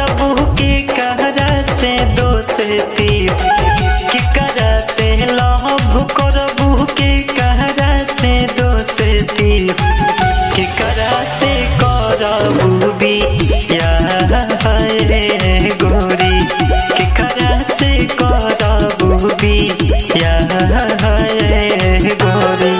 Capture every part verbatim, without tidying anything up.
करबू के कहरा से दोस्ती के करा से लव करबू के कहरा से दोस्ती के करा से करबू बिया रे गोरी के करा से करबू बिया रे गोरी।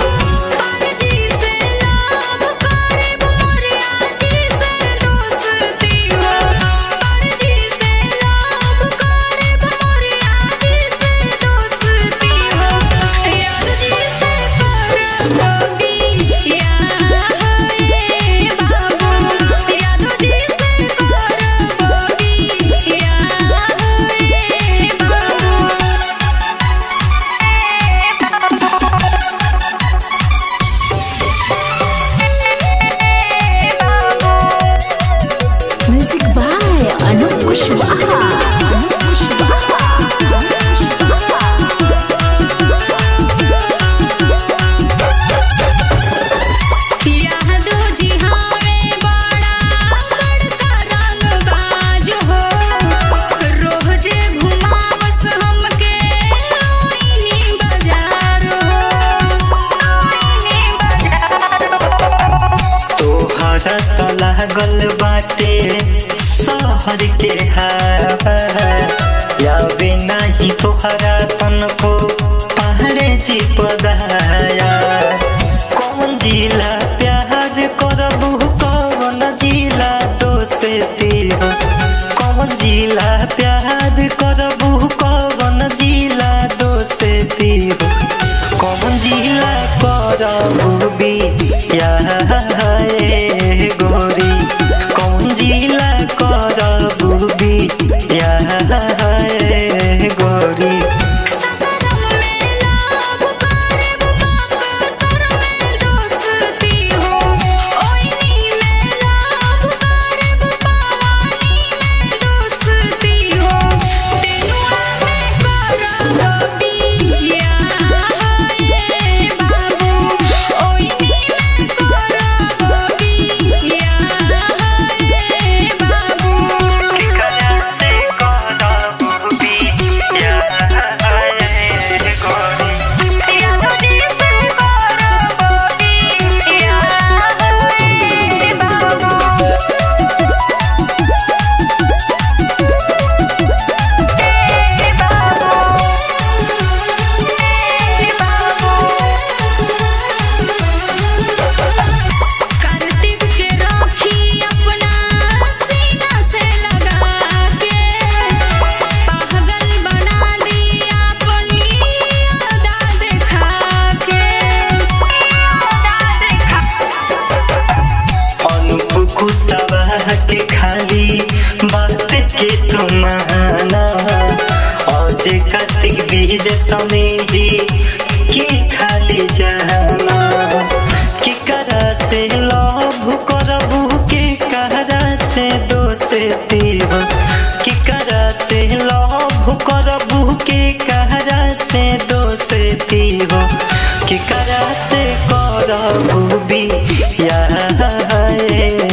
लागल बाटे शहर के हवा या बिना ही तोहरा तन को पहाड़े जी पदाया कौन जिला प्यार करबू कौन जिला दोस्ती हो कौन जिला प्यार करबू कौन जिला दोस्ती हो कौन जिला करबू बिया गोरी कौन जिला करबू बिया गोरी। के खाली बात के तुमाना आज कार्तिक बीज समेही के खाली जाना के करा से लव करबू के कहरा से दोस्ती हो के करा से लव करबू के कहरा से दोस्ती हो के करा से करबू बिया